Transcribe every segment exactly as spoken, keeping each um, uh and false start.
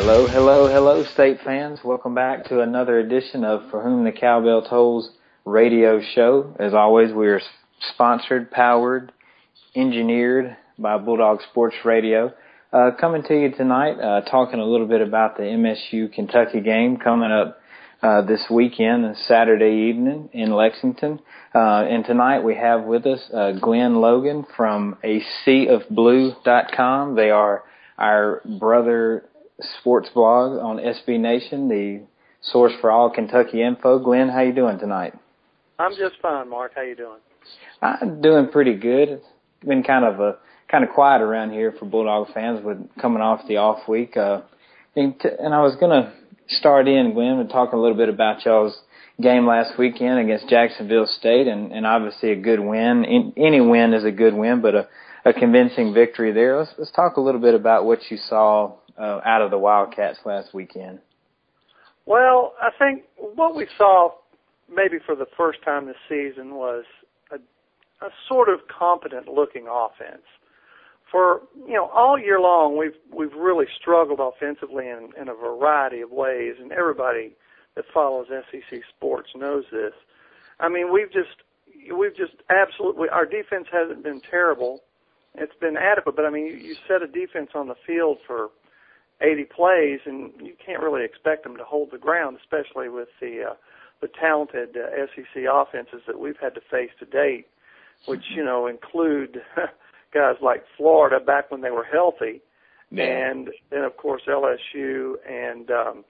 Hello, hello, hello, State fans. Welcome back to another edition of For Whom the Cowbell Tolls radio show. As always, we are sponsored, powered, engineered by Bulldog Sports Radio. Uh, coming to you tonight, uh, talking a little bit about the M S U-Kentucky game coming up uh, this weekend, Saturday evening in Lexington. Uh, and tonight we have with us uh, Glenn Logan from a sea of blue dot com. They are our brother sports blog on S B Nation, the source for all Kentucky info. Glenn, how you doing tonight? I'm just fine, Mark. How you doing? I'm doing pretty good. It's been kind of a kind of quiet around here for Bulldog fans with coming off the off week. Uh, and, t- and I was going to start in, Glenn, and talk a little bit about y'all's game last weekend against Jacksonville State, and, and obviously a good win. In, any win is a good win, but a, a convincing victory there. Let's, let's talk a little bit about what you saw uh, out of the Wildcats last weekend. Well, I think what we saw maybe for the first time this season was a, a sort of competent-looking offense. For, you know, all year long we've we've really struggled offensively in, in a variety of ways, and everybody that follows S E C sports knows this. I mean, we've just we've just absolutely, our defense hasn't been terrible. It's been adequate, but I mean, you, you set a defense on the field for eighty plays, and you can't really expect them to hold the ground, especially with the uh, the talented uh, S E C offenses that we've had to face to date, which, you know, include guys like Florida back when they were healthy, yeah. and then, of course, L S U and um,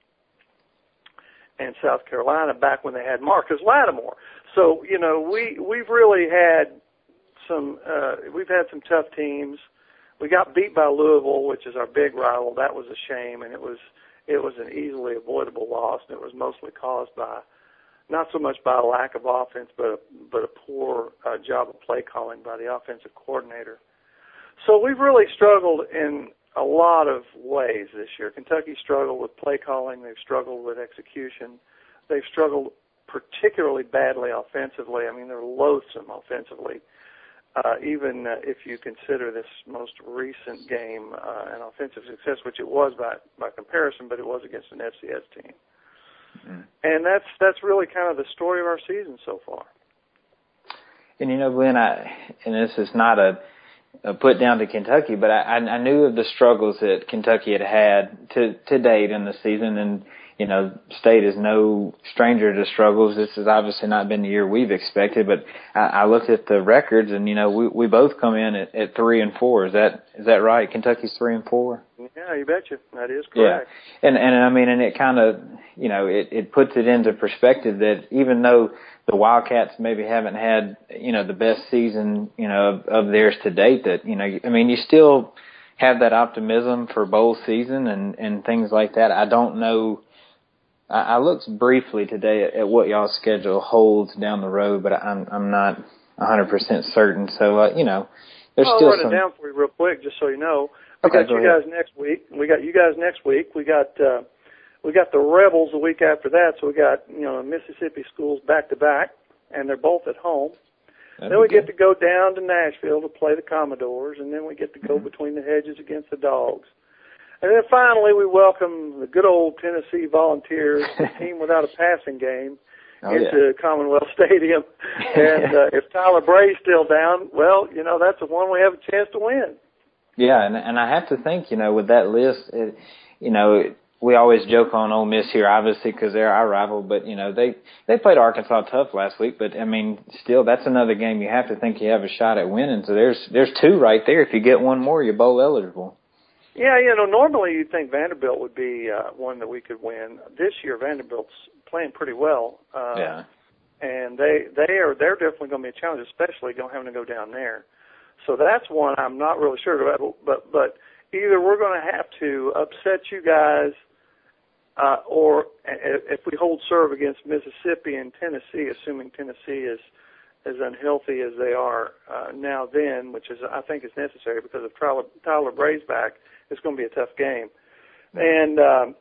and South Carolina back when they had Marcus Lattimore. So, you know, we, we've really had some uh, – we've had some tough teams. We got beat by Louisville, which is our big rival. That was a shame, and it was it was an easily avoidable loss, and it was mostly caused by not so much by a lack of offense, but a, but a poor uh, job of play calling by the offensive coordinator. So we've really struggled in a lot of ways this year. Kentucky struggled with play calling. They've struggled with execution. They've struggled particularly badly offensively. I mean, they're loathsome offensively. Uh, even uh, if you consider this most recent game uh, an offensive success, which it was by by comparison, but it was against an F C S team. Mm-hmm. And that's that's really kind of the story of our season so far. And you know, Glenn, I, and this is not a, a put down to Kentucky, but I, I knew of the struggles that Kentucky had had to to date in the season, and you know, State is no stranger to struggles. This has obviously not been the year we've expected, but I, I looked at the records, and you know, we we both come in at, at three and four. Is that is that right? Kentucky's three and four. Yeah, you betcha. That is correct. Yeah, and and I mean, and it kind of, you know, it it puts it into perspective that even though the Wildcats maybe haven't had, you know, the best season, you know, of, of theirs to date, that, you know, I mean, you still have that optimism for bowl season and and things like that. I don't know. I looked briefly today at, at what y'all's schedule holds down the road, but I'm I'm not one hundred percent certain. So, uh, you know, there's I'll still run some. it down for you real quick, just so you know. We Okay, got go you ahead. guys next week. We got you guys next week. We got uh, we got the Rebels the week after that. So we got, you know, Mississippi schools back to back, and they're both at home. That'd then we good. get to go down to Nashville to play the Commodores, and then we get to go mm-hmm. between the hedges against the Dogs. And then finally, we welcome the good old Tennessee Volunteers, the team without a passing game, oh, into yeah. Commonwealth Stadium. And uh, if Tyler Bray's still down, well, you know, that's the one we have a chance to win. Yeah, and and I have to think, you know, with that list, it, you know, it, we always joke on Ole Miss here, obviously, because they're our rival. But you know, they they played Arkansas tough last week. But I mean, still, that's another game you have to think you have a shot at winning. So there's there's two right there. If you get one more, you're bowl eligible. Yeah, you know, normally you'd think Vanderbilt would be uh, one that we could win. This year, Vanderbilt's playing pretty well. Uh, yeah. And they they are they're definitely going to be a challenge, especially going having to go down there. So that's one I'm not really sure about. But but either we're going to have to upset you guys, uh, or if we hold serve against Mississippi and Tennessee, assuming Tennessee is as unhealthy as they are uh, now then, which is I think is necessary because if Tyler, Tyler Bray's back, it's going to be a tough game. And um,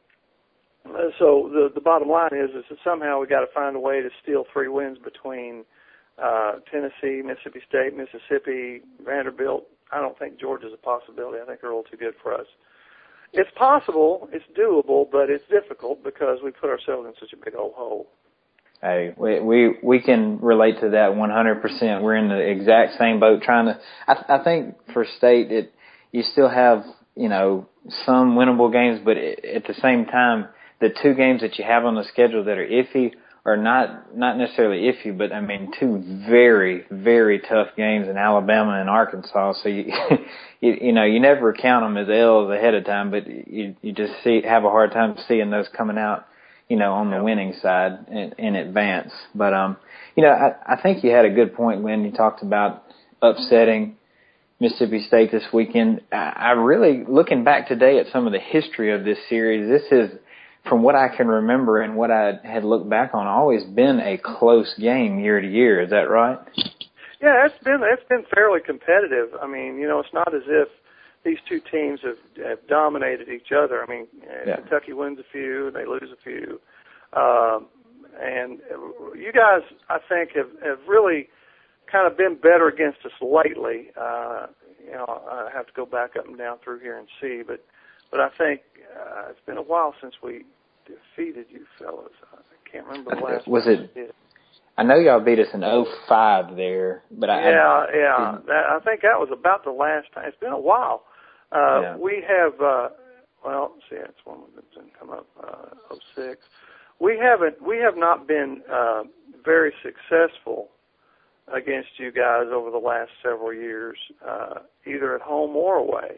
so the the bottom line is, is that somehow we got to find a way to steal three wins between uh, Tennessee, Mississippi State, Mississippi, Vanderbilt. I don't think Georgia's a possibility. I think they're a little too good for us. it's possible, it's doable, but it's difficult because we put ourselves in such a big old hole. Hey, we we we can relate to that one hundred percent. We're in the exact same boat trying to. I, I think for State, it you still have you know some winnable games, but it, at the same time, the two games that you have on the schedule that are iffy are not not necessarily iffy, but I mean two very very tough games in Alabama and Arkansas. So you you, you know you never count them as L's ahead of time, but you you just see have a hard time seeing those coming out, you know, on the winning side in, in advance. But, um, you know, I, I think you had a good point when you talked about upsetting Mississippi State this weekend. I, I really, looking back today at some of the history of this series, this is, from what I can remember and what I had looked back on, always been a close game year to year. Is that right? Yeah, it's been, it's been fairly competitive. I mean, you know, it's not as if these two teams have, have dominated each other. I mean, yeah. Kentucky wins a few, and they lose a few. Um, and you guys, I think, have, have really kind of been better against us lately. Uh, you know, I have to go back up and down through here and see, but but I think uh, it's been a while since we defeated you fellas. I can't remember the last was time it. We did. I know y'all beat us in oh five there, but I yeah, I, yeah. That, I think that was about the last time. It's been a while. Uh, yeah. We have, uh, well, see, that's one that didn't come up, uh, oh six. We haven't, we have not been uh, very successful against you guys over the last several years, uh, either at home or away.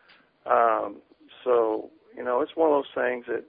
Um, so, you know, it's one of those things that,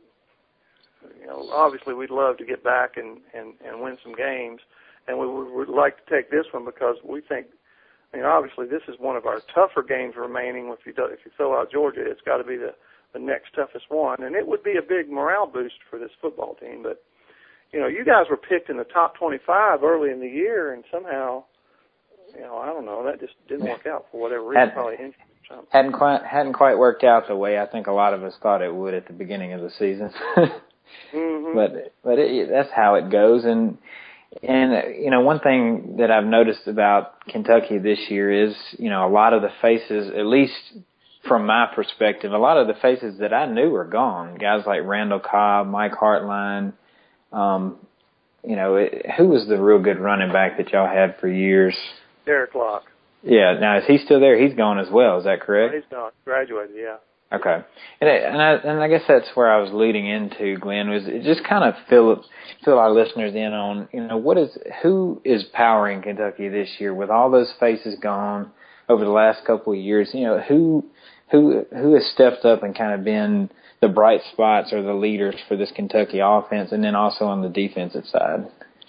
you know, obviously we'd love to get back and, and, and win some games, and we would like to take this one because we think, I mean, obviously, this is one of our tougher games remaining. If you do, if you fill out Georgia, it's got to be the, the next toughest one, and it would be a big morale boost for this football team. But you know, you guys were picked in the top twenty-five early in the year, and somehow, you know, I don't know, that just didn't work out for whatever reason. Had, probably injury or something. Hadn't quite hadn't quite worked out the way I think a lot of us thought it would at the beginning of the season. mm-hmm. But but it, that's how it goes, and. And, you know, one thing that I've noticed about Kentucky this year is, you know, a lot of the faces, at least from my perspective, a lot of the faces that I knew are gone. Guys like Randall Cobb, Mike Hartline, um, you know, it, who was the real good running back that y'all had for years? Derek Locke. Yeah. Now, is he still there? He's gone as well. Is that correct? Oh, he's gone. Graduated, yeah. Okay. And, it, and, I, and I guess that's where I was leading into, Glenn, was it just kind of fill fill our listeners in on, you know, what is who is powering Kentucky this year with all those faces gone over the last couple of years? You know, who who who has stepped up and kind of been the bright spots or the leaders for this Kentucky offense, and then also on the defensive side?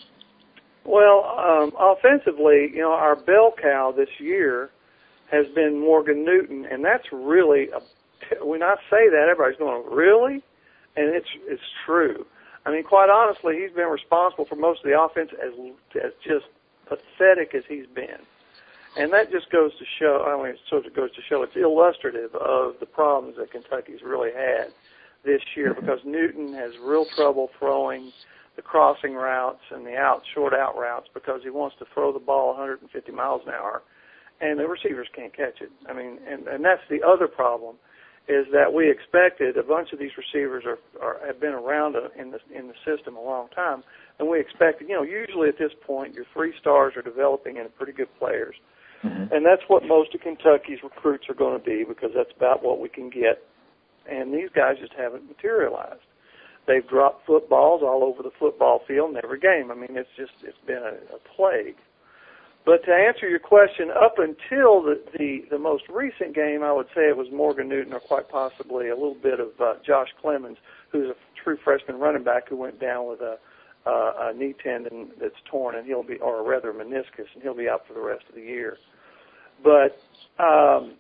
Well, um, offensively, you know, our bell cow this year has been Morgan Newton, and that's really a when I say that, everybody's going, really? And it's it's true. I mean, quite honestly, he's been responsible for most of the offense as as just pathetic as he's been. And that just goes to show, I mean, it sort of goes to show it's illustrative of the problems that Kentucky's really had this year because Newton has real trouble throwing the crossing routes and the out short out routes because he wants to throw the ball one hundred fifty miles an hour, and the receivers can't catch it. I mean, and, and that's the other problem. Is that we expected a bunch of these receivers are, are have been around in the in the system a long time, and we expected, you know, usually at this point your three stars are developing into pretty good players, mm-hmm. and that's what most of Kentucky's recruits are going to be because that's about what we can get, and these guys just haven't materialized. They've dropped footballs all over the football field in every game. I mean, it's just it's been a, a plague. But to answer your question, up until the, the, the most recent game, I would say it was Morgan Newton or quite possibly a little bit of uh, Josh Clemens, who's a true freshman running back who went down with a, uh, a knee tendon that's torn, and he'll be, or rather a meniscus, and he'll be out for the rest of the year. But um,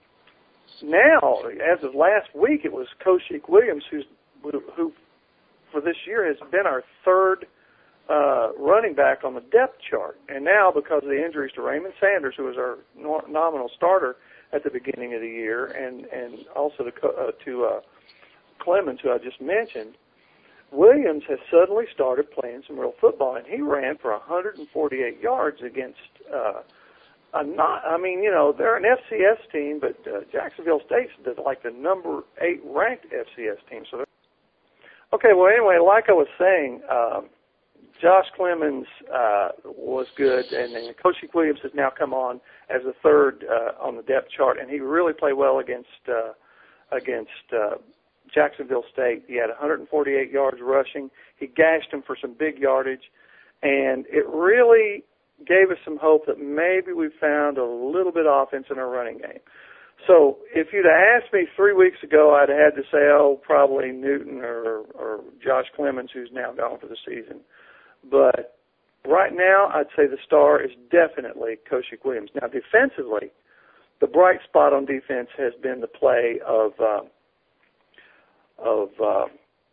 now, as of last week, it was Koshik Williams, who's, who, who for this year has been our third Uh, running back on the depth chart. And now, because of the injuries to Raymond Sanders, who was our no- nominal starter at the beginning of the year, and, and also to, uh, to uh, Clemens, who I just mentioned, Williams has suddenly started playing some real football, and he ran for one hundred forty-eight yards against uh, a not. I mean, you know, they're an F C S team, but uh, Jacksonville State's the, like the number eight ranked F C S team. So, okay. Well, anyway, like I was saying, um, Josh Clemens uh, was good, and then Coach Williams has now come on as the third uh, on the depth chart, and he really played well against uh, against uh, Jacksonville State. He had one hundred forty-eight yards rushing. He gashed him for some big yardage, and it really gave us some hope that maybe we found a little bit of offense in our running game. So if you'd have asked me three weeks ago, I'd have had to say, oh, probably Newton or, or Josh Clemens, who's now gone for the season. But right now, I'd say the star is definitely Koshik Williams. Now, defensively, the bright spot on defense has been the play of, uh, of uh,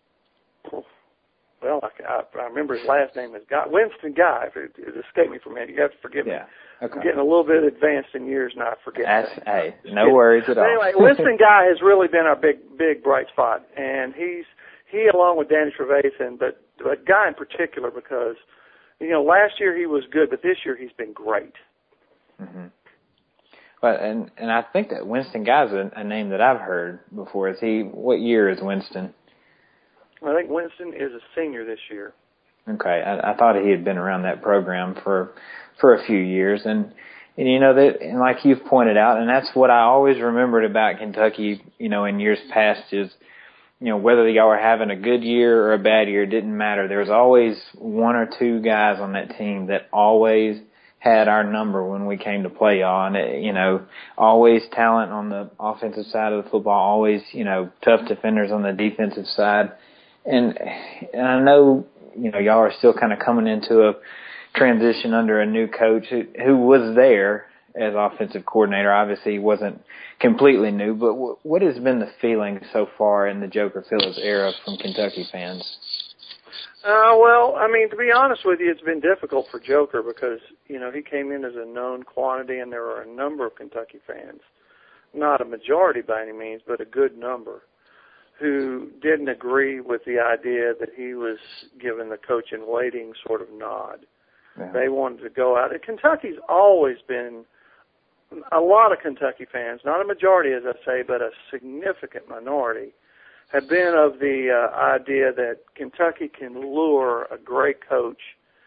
well, I, I, I remember his last name is Guy, Winston Guy. It, it escaped me for a minute. You have to forgive me. Yeah. Okay. I'm getting a little bit advanced in years now. I forget. That's, things. hey, Just no kidding. worries at all. Anyway, Winston Guy has really been our big, big bright spot, and he's he along with Danny Trevathan, but but Guy in particular because you know last year he was good, but this year he's been great. Mm-hmm. But and and I think that Winston Guy's a, a name that I've heard before. Is he? What year is Winston? I think Winston is a senior this year. Okay, I, I thought he had been around that program for for a few years, and and you know that, and like you've pointed out, and that's what I always remembered about Kentucky. You know, in years past is, you know, whether y'all were having a good year or a bad year, it didn't matter. There was always one or two guys on that team that always had our number when we came to play y'all. And, it, you know, always talent on the offensive side of the football, always, you know, tough defenders on the defensive side. And, and I know, you know, y'all are still kind of coming into a transition under a new coach who, who was there as offensive coordinator. Obviously, he wasn't completely new, but w- what has been the feeling so far in the Joker Phillips era from Kentucky fans? Uh, well, I mean, to be honest with you, it's been difficult for Joker because, you know, he came in as a known quantity and there were a number of Kentucky fans, not a majority by any means, but a good number, who didn't agree with the idea that he was given the coach-in-waiting sort of nod. Yeah. They wanted to go out. And Kentucky's always been, a lot of Kentucky fans, not a majority, as I say, but a significant minority, have been of the uh, idea that Kentucky can lure a great coach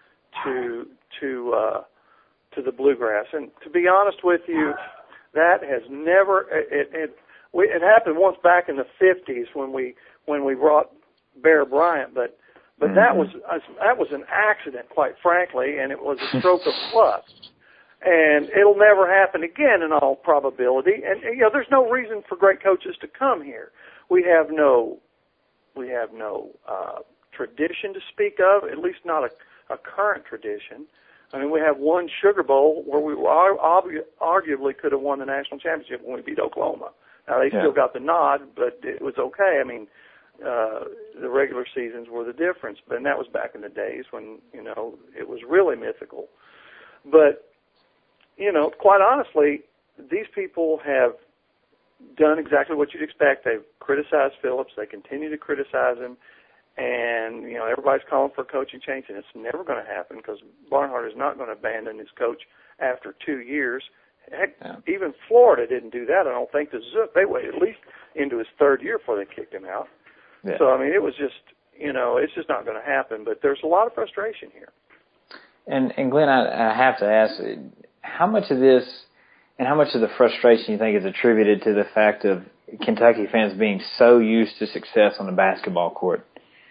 to to uh, to the Bluegrass. And to be honest with you, that has never it it, we, it happened once back in the fifties when we when we brought Bear Bryant, but but mm-hmm. that was that was an accident, quite frankly, and it was a stroke of luck. And it'll never happen again in all probability. And, you know, there's no reason for great coaches to come here. We have no, we have no uh, tradition to speak of, at least not a, a current tradition. I mean, we have one Sugar Bowl where we argu- arguably could have won the national championship when we beat Oklahoma. Now, they yeah. still got the nod, but it was okay. I mean, uh, the regular seasons were the difference, but and that was back in the days when, you know, it was really mythical. But, you know, quite honestly, these people have done exactly what you'd expect. They've criticized Phillips. They continue to criticize him. And, you know, everybody's calling for a coaching change, and it's never going to happen because Barnhart is not going to abandon his coach after two years. Heck, yeah. even Florida didn't do that. I don't think the Zook, they waited at least into his third year before they kicked him out. Yeah. So, I mean, it was just, you know, it's just not going to happen. But there's a lot of frustration here. And, and Glenn, I, I have to ask, how much of this and how much of the frustration you think is attributed to the fact of Kentucky fans being so used to success on the basketball court?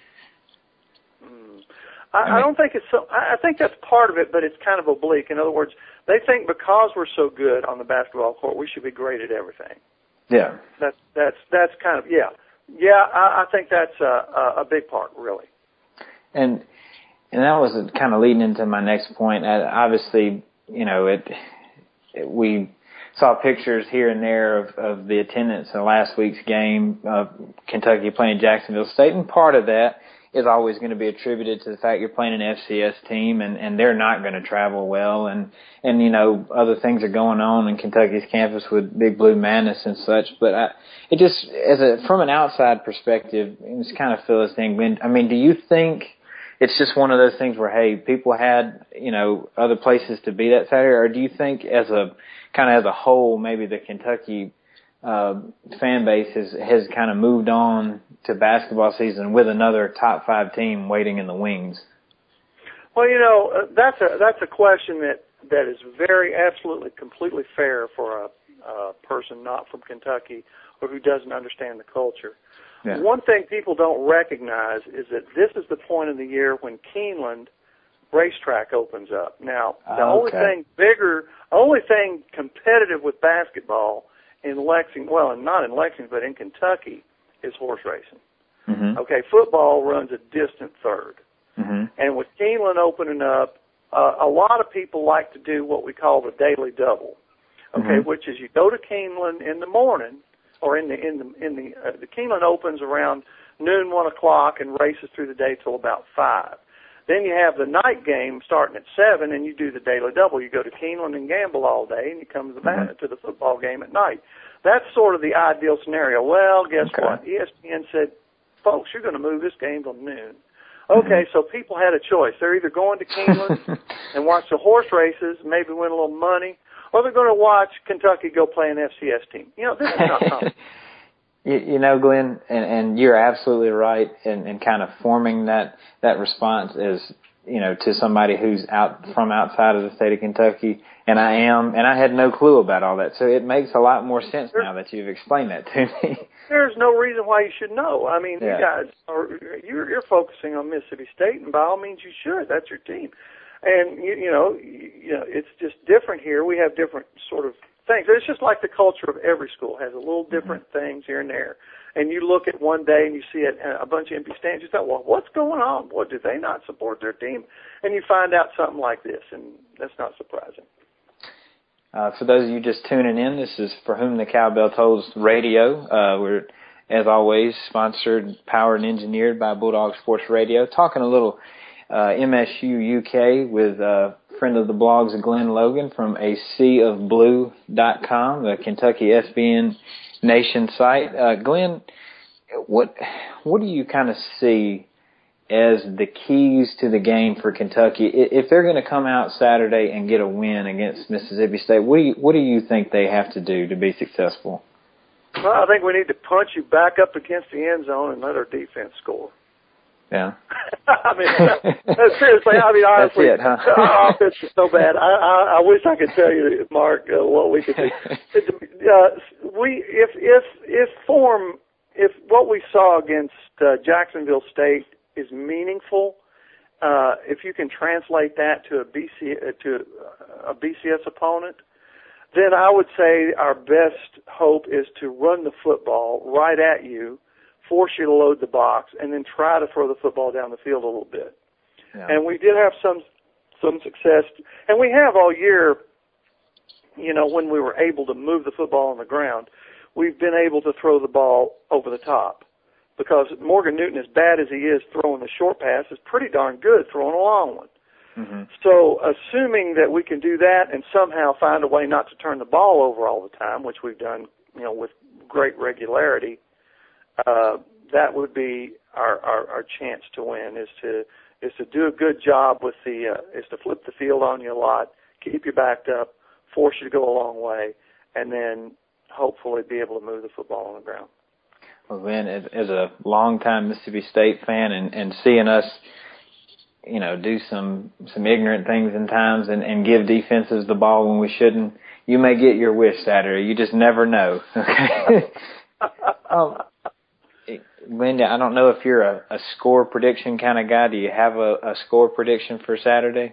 Mm. I, I, mean, I don't think it's so. I think that's part of it, but it's kind of oblique. In other words, they think because we're so good on the basketball court, we should be great at everything. Yeah. That's that's that's kind of yeah, yeah. I, I think that's a, a big part, really. And and that was kind of leading into my next point. Obviously, you know, it, it we saw pictures here and there of, of the attendance in last week's game of Kentucky playing Jacksonville State, and part of that is always going to be attributed to the fact you're playing an F C S team, and, and they're not going to travel well, and, and, you know, other things are going on in Kentucky's campus with Big Blue Madness and such, but I, it just, as a, from an outside perspective, it's kind of Phyllis thing. I mean, do you think it's just one of those things where, hey, people had, you know, other places to be that Saturday? Or do you think as a, kind of as a whole, maybe the Kentucky uh, fan base has, has kind of moved on to basketball season with another top five team waiting in the wings? Well, you know, uh, that's a, that's a question that, that is very, absolutely, completely fair for a, a person not from Kentucky or who doesn't understand the culture. Yeah. One thing people don't recognize is that this is the point of the year when Keeneland racetrack opens up. Now, the okay. only thing bigger, only thing competitive with basketball in Lexington, well, not in Lexington, but in Kentucky, is horse racing. Mm-hmm. Okay, football runs a distant third. Mm-hmm. And with Keeneland opening up, uh, a lot of people like to do what we call the daily double. Okay, mm-hmm. which is you go to Keeneland in the morning, or in the in the in the uh, the Keeneland opens around noon, one o'clock, and races through the day till about five. Then you have the night game starting at seven, and you do the daily double. You go to Keeneland and gamble all day, and you come to the mm-hmm. to the football game at night. That's sort of the ideal scenario. Well, guess okay. what? E S P N said, folks, you're going to move this game till noon. Okay, mm-hmm. so people had a choice. They're either going to Keeneland and watch the horse races, maybe win a little money, or they're going to watch Kentucky go play an F C S team. You know, this is not common. you, you know, Glenn, and, and you're absolutely right in, in kind of forming that, that response as, you know, to somebody who's out from outside of the state of Kentucky, and I am, and I had no clue about all that. So it makes a lot more sense now that you've explained that to me. There's no reason why you should know. I mean, yeah. you guys are, you're, you're focusing on Mississippi State, and by all means you should. That's your team. And, you, you know, you, you know, it's just different here. We have different sort of things. It's just like the culture of every school has a little different mm-hmm. things here and there. And you look at one day and you see it, a bunch of empty stands. You thought, well, what's going on? What, do they not support their team? And you find out something like this, and that's not surprising. Uh, for those of you just tuning in, this is For Whom the Cowbell Tolls Radio. Uh, we're, as always, sponsored, powered, and engineered by Bulldog Sports Radio. Talking a little uh, M S U U K with a friend of the blogs, Glenn Logan from a sea of blue dot com, the Kentucky S B N Nation site. Uh, Glenn, what what do you kind of see as the keys to the game for Kentucky? If they're going to come out Saturday and get a win against Mississippi State, what do you, what do you think they have to do to be successful? Well, I think we need to punch you back up against the end zone and let our defense score. Yeah. I mean, seriously, I mean, honestly, That's it, huh? our offense is so bad. I, I, I wish I could tell you, Mark, uh, what we could do. uh, we, if, if, if form, if what we saw against uh, Jacksonville State is meaningful, uh, if you can translate that to a B C, uh, to a B C S opponent, then I would say our best hope is to run the football right at you, force you to load the box, and then try to throw the football down the field a little bit. Yeah. And we did have some some success, and we have all year, you know, when we were able to move the football on the ground, we've been able to throw the ball over the top. Because Morgan Newton, as bad as he is throwing the short pass, is pretty darn good throwing a long one. Mm-hmm. So assuming that we can do that and somehow find a way not to turn the ball over all the time, which we've done, you know, with great regularity, uh, that would be our, our, our chance to win, is to is to do a good job with the uh, is to flip the field on you a lot, keep you backed up, force you to go a long way, and then hopefully be able to move the football on the ground. Well, Glenn, as a longtime Mississippi State fan, and, and seeing us, you know, do some some ignorant things in times and, and give defenses the ball when we shouldn't, you may get your wish Saturday. You just never know. Okay. um, Linda, I don't know if you're a, a score prediction kind of guy. Do you have a, a score prediction for Saturday?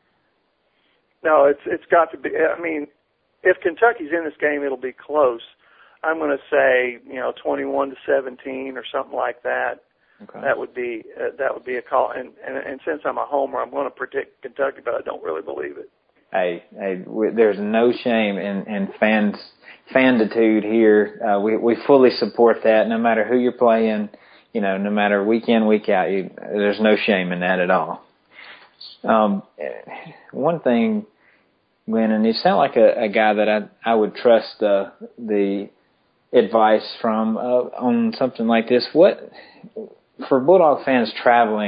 No, it's it's got to be. I mean, if Kentucky's in this game, it'll be close. I'm going to say, you know, twenty-one to seventeen or something like that. Okay. That would be uh, that would be a call. And, and and since I'm a homer, I'm going to predict Kentucky, but I don't really believe it. Hey, hey, we, there's no shame in, in fans fanditude here. Uh, we we fully support that. No matter who you're playing, you know, no matter week in week out, you, there's no shame in that at all. Um, one thing, Glenn, and you sound like a, a guy that I I would trust uh, the advice from uh, on something like this. What, for Bulldog fans traveling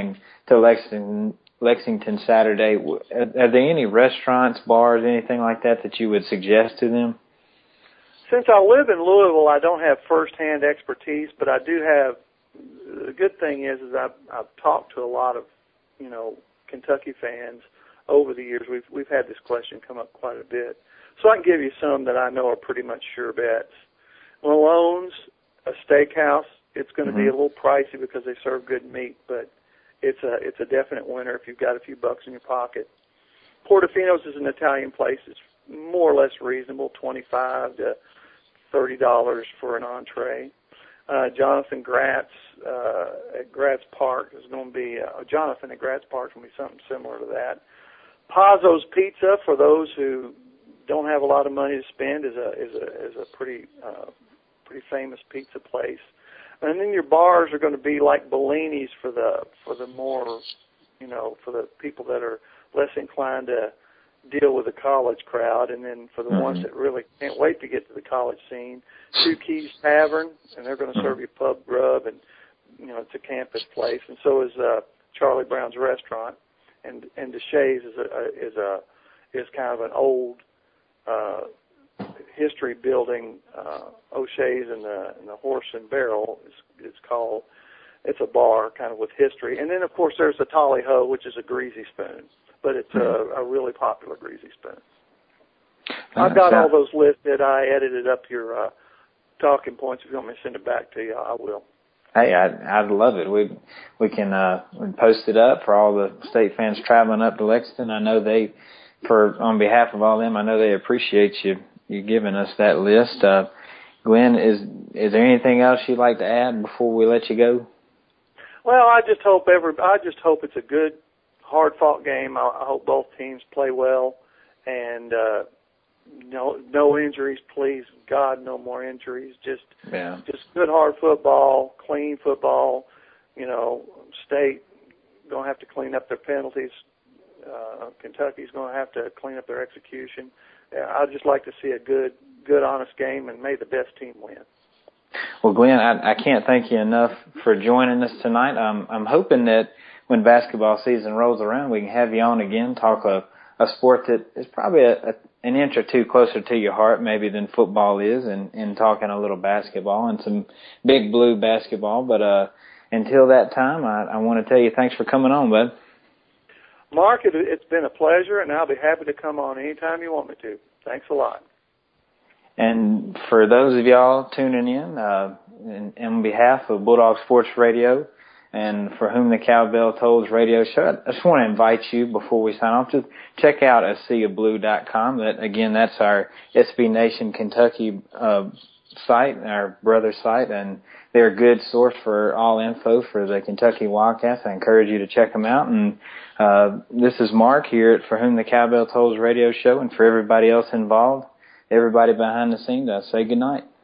to Lexington, Lexington Saturday, are, are there any restaurants, bars, anything like that that you would suggest to them? Since I live in Louisville, I don't have firsthand expertise, but I do have. The good thing is, is I've, I've talked to a lot of, you know, Kentucky fans over the years. We've we've had this question come up quite a bit, so I can give you some that I know are pretty much sure bets. Malone's, a steakhouse. It's going to mm-hmm. be a little pricey because they serve good meat, but it's a it's a definite winner if you've got a few bucks in your pocket. Portofino's is an Italian place. It's more or less reasonable, twenty-five to thirty dollars for an entree. Uh, Jonathan Gratz uh, at Gratz Park is going to be uh, Jonathan at Gratz Park is going to be something similar to that. Pazzo's Pizza, for those who don't have a lot of money to spend, is a is a is a pretty uh, pretty famous pizza place. And then your bars are going to be like Bellini's for the for the more, you know, for the people that are less inclined to deal with the college crowd, and then for the mm-hmm. ones that really can't wait to get to the college scene, Two Keys Tavern, and they're going to serve you pub grub, and you know it's a campus place, and so is uh, Charlie Brown's Restaurant, and and DeShays is a is a is kind of an old uh, history building. Uh, O'Shea's and the and the Horse and Barrel is it's called. It's a bar kind of with history, and then of course there's the Tally Ho, which is a greasy spoon. But it's a, a really popular greasy spoon. I've got all those listed. I edited up your uh, talking points. If you want me to send it back to you, I will. Hey, I'd, I'd love it. We we can uh, post it up for all the state fans traveling up to Lexington. I know they, for on behalf of all of them, I know they appreciate you you giving us that list. Uh, Glenn, is is there anything else you'd like to add before we let you go? Well, I just hope every I just hope it's a good, hard-fought game. I, I hope both teams play well, and uh, no no injuries, please. God, no more injuries. Just yeah. just good, hard football, clean football. You know, State going to have to clean up their penalties. Uh, Kentucky's going to have to clean up their execution. Yeah, I'd just like to see a good, good, honest game, and may the best team win. Well, Glenn, I, I can't thank you enough for joining us tonight. I'm, I'm hoping that when basketball season rolls around, we can have you on again, talk a, a sport that is probably a, a, an inch or two closer to your heart maybe than football is, and, and talking a little basketball and some big blue basketball. But uh, until that time, I, I want to tell you thanks for coming on, bud. Mark, it, it's been a pleasure, and I'll be happy to come on anytime you want me to. Thanks a lot. And for those of y'all tuning in, uh, in, on behalf of Bulldog Sports Radio and For Whom the Cowbell Tolls radio show, I just want to invite you before we sign off to check out a sea of blue dot com. That, again, that's our S B Nation Kentucky uh, site, our brother site, and they're a good source for all info for the Kentucky Wildcats. I encourage you to check them out. And uh, this is Mark here at For Whom the Cowbell Tolls radio show, and for everybody else involved, everybody behind the scenes, I say good night.